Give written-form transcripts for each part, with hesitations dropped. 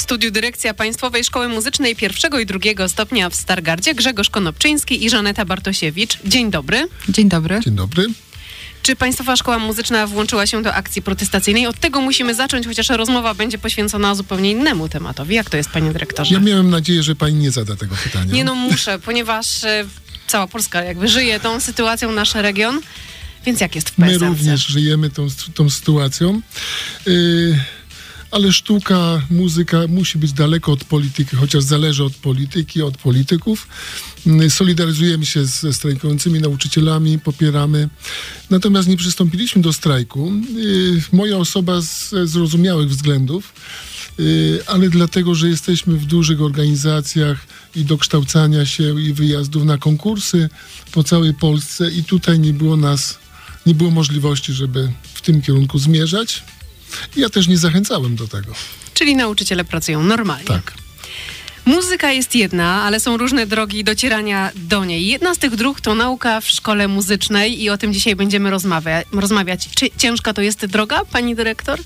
studiu dyrekcja Państwowej Szkoły Muzycznej pierwszego i drugiego stopnia w Stargardzie Grzegorz Konopczyński i Żaneta Bartosiewicz. Dzień dobry. Dzień dobry. Dzień dobry. Czy Państwowa Szkoła Muzyczna włączyła się do akcji protestacyjnej? Od tego musimy zacząć, chociaż rozmowa będzie poświęcona zupełnie innemu tematowi. Jak to jest, panie dyrektorze? Ja miałem nadzieję, że pani nie zada tego pytania. Nie, no muszę, ponieważ cała Polska jakby żyje tą sytuacją, nasz region. Więc jak jest w PSMC? My również żyjemy tą sytuacją. Ale sztuka, muzyka musi być daleko od polityki, chociaż zależy od polityki, od polityków. Solidaryzujemy się ze strajkującymi nauczycielami, popieramy. Natomiast nie przystąpiliśmy do strajku. Moja osoba z zrozumiałych względów, ale dlatego, że jesteśmy w dużych organizacjach i dokształcania się i wyjazdów na konkursy po całej Polsce i tutaj nie było możliwości, żeby w tym kierunku zmierzać. Ja też nie zachęcałem do tego. Czyli nauczyciele pracują normalnie. Tak. Muzyka jest jedna, ale są różne drogi docierania do niej. Jedna z tych dróg to nauka w szkole muzycznej i o tym dzisiaj będziemy rozmawiać. Czy ciężka to jest droga, pani dyrektor?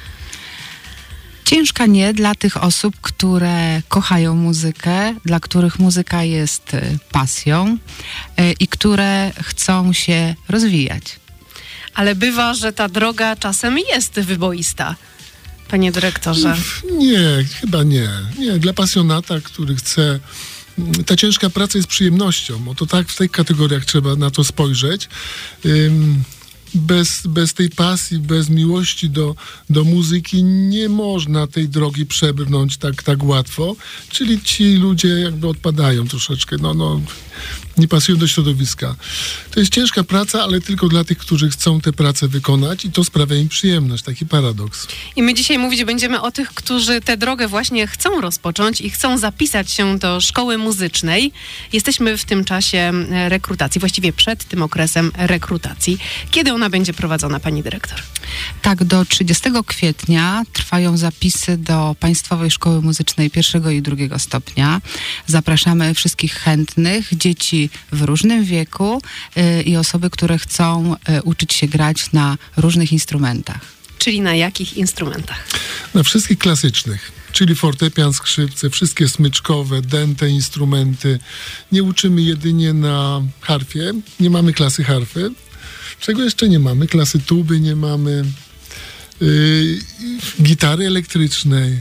Ciężka nie dla tych osób, które kochają muzykę, dla których muzyka jest pasją i które chcą się rozwijać. Ale bywa, że ta droga czasem jest wyboista, panie dyrektorze. Nie, chyba nie. Nie, dla pasjonata, który chce... Ta ciężka praca jest przyjemnością. Oto tak w tych kategoriach trzeba na to spojrzeć. Bez tej pasji, bez miłości do muzyki nie można tej drogi przebrnąć tak łatwo. Czyli ci ludzie jakby odpadają troszeczkę. Nie pasują do środowiska. To jest ciężka praca, ale tylko dla tych, którzy chcą tę pracę wykonać i to sprawia im przyjemność. Taki paradoks. I my dzisiaj mówić będziemy o tych, którzy tę drogę właśnie chcą rozpocząć i chcą zapisać się do szkoły muzycznej. Jesteśmy w tym czasie rekrutacji, właściwie przed tym okresem rekrutacji. Kiedy ona będzie prowadzona, pani dyrektor? Tak, do 30 kwietnia trwają zapisy do Państwowej Szkoły Muzycznej pierwszego i drugiego stopnia. Zapraszamy wszystkich chętnych, dzieci w różnym wieku i osoby, które chcą uczyć się grać na różnych instrumentach. Czyli na jakich instrumentach? Na wszystkich klasycznych, czyli fortepian, skrzypce, wszystkie smyczkowe, dęte instrumenty. Nie uczymy jedynie na harfie, nie mamy klasy harfy. Czego jeszcze nie mamy? Klasy tuby nie mamy, gitary elektrycznej.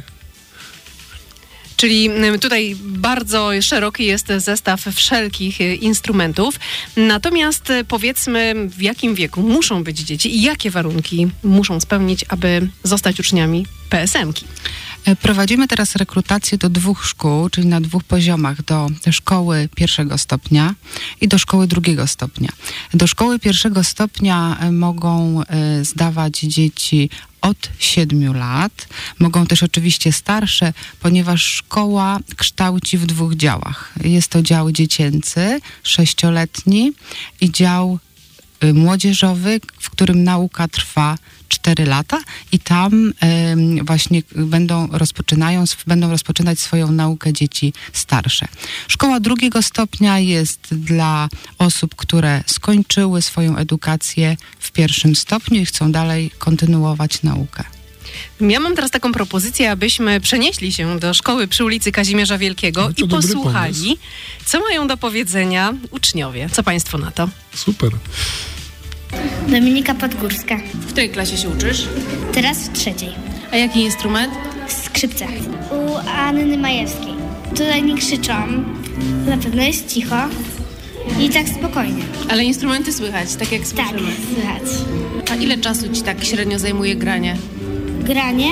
Czyli tutaj bardzo szeroki jest zestaw wszelkich instrumentów. Natomiast powiedzmy, w jakim wieku muszą być dzieci i jakie warunki muszą spełnić, aby zostać uczniami PSM-ki? Prowadzimy teraz rekrutację do 2 szkół, czyli na 2 poziomach, do szkoły pierwszego stopnia i do szkoły drugiego stopnia. Do szkoły pierwszego stopnia mogą zdawać dzieci od 7 lat. Mogą też oczywiście starsze, ponieważ szkoła kształci w 2 działach. Jest to dział dziecięcy, 6-letni i dział młodzieżowy, w którym nauka trwa 4 lata i tam właśnie będą rozpoczynać swoją naukę dzieci starsze. Szkoła drugiego stopnia jest dla osób, które skończyły swoją edukację w 1. stopniu i chcą dalej kontynuować naukę. Ja mam teraz taką propozycję, abyśmy przenieśli się do szkoły przy ulicy Kazimierza Wielkiego i posłuchali, co mają do powiedzenia uczniowie. Co państwo na to? Super. Dominika Podgórska. W której klasie się uczysz? Teraz w 3. A jaki instrument? Skrzypce. U Anny Majewskiej. Tutaj nie krzyczą. Na pewno jest cicho. I tak spokojnie. Ale instrumenty słychać, tak jak Tak, słyszymy. słychać. A ile czasu ci tak średnio zajmuje granie? Granie?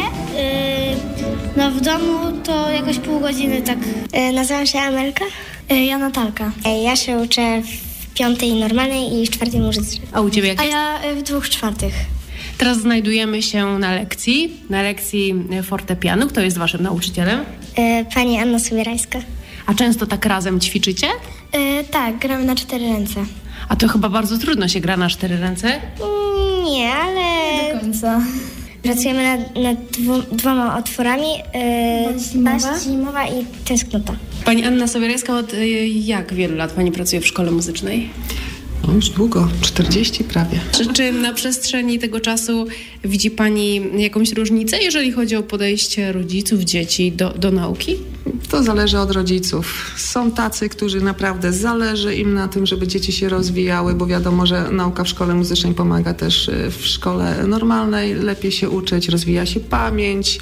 W domu to jakoś pół godziny tak. Nazywam się Amelka. Ja Natalka. Ja się uczę w 5. normalnej i w 4. muzycznej. A u ciebie jak A jest? ja w 2/4. Teraz znajdujemy się na lekcji fortepianu. Kto jest waszym nauczycielem? Pani Anna Sobierajska. A często tak razem ćwiczycie? Tak, gramy na 4 ręce. A to chyba bardzo trudno się gra na 4 ręce. Nie, ale Do końca. pracujemy nad 2 otworami. Baść zimowa i tęsknota. Pani Anna Sobierajska, od jak wielu lat pani pracuje w szkole muzycznej? No już długo, 40 prawie. Czy na przestrzeni tego czasu widzi pani jakąś różnicę, jeżeli chodzi o podejście rodziców, dzieci do nauki? To zależy od rodziców. Są tacy, którzy naprawdę zależy im na tym, żeby dzieci się rozwijały, bo wiadomo, że nauka w szkole muzycznej pomaga też w szkole normalnej. Lepiej się uczyć, rozwija się pamięć.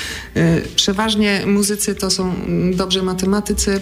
Przeważnie muzycy to są dobrzy matematycy,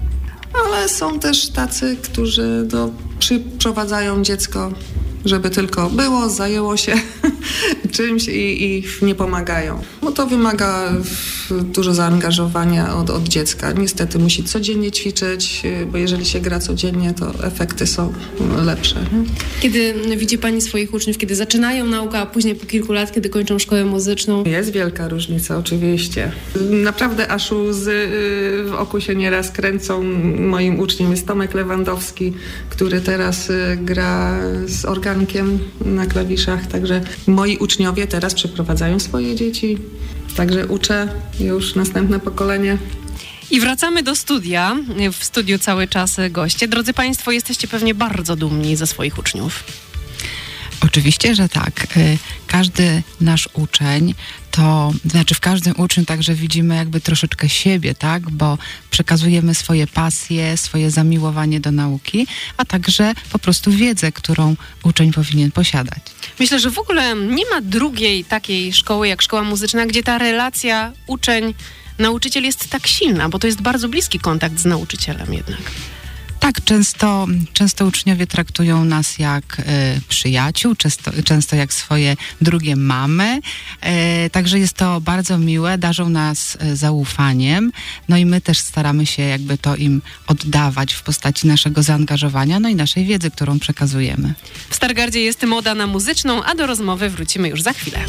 ale są też tacy, którzy przyprowadzają dziecko, żeby tylko było, zajęło się czymś i nie pomagają. Bo to wymaga dużo zaangażowania od dziecka. Niestety musi codziennie ćwiczyć, bo jeżeli się gra codziennie, to efekty są lepsze. Nie? Kiedy widzi pani swoich uczniów, kiedy zaczynają naukę, a później po kilku lat, kiedy kończą szkołę muzyczną? Jest wielka różnica, oczywiście. Naprawdę aż łzy w oku się nieraz kręcą. Moim uczniem jest Tomek Lewandowski, który teraz gra z organkiem na klawiszach, także moi uczniowie teraz przyprowadzają swoje dzieci, także uczę już następne pokolenie. I wracamy do studia. W studiu cały czas goście. Drodzy Państwo, jesteście pewnie bardzo dumni ze swoich uczniów. Oczywiście, że tak. Każdy nasz uczeń, w każdym uczniu także widzimy jakby troszeczkę siebie, tak? Bo przekazujemy swoje pasje, swoje zamiłowanie do nauki, a także po prostu wiedzę, którą uczeń powinien posiadać. Myślę, że w ogóle nie ma drugiej takiej szkoły jak szkoła muzyczna, gdzie ta relacja uczeń-nauczyciel jest tak silna, bo to jest bardzo bliski kontakt z nauczycielem jednak. Tak, często uczniowie traktują nas jak przyjaciół, często jak swoje drugie mamy. Także jest to bardzo miłe, darzą nas zaufaniem. No i my też staramy się jakby to im oddawać w postaci naszego zaangażowania, no i naszej wiedzy, którą przekazujemy. W Stargardzie jest moda na muzyczną, a do rozmowy wrócimy już za chwilę.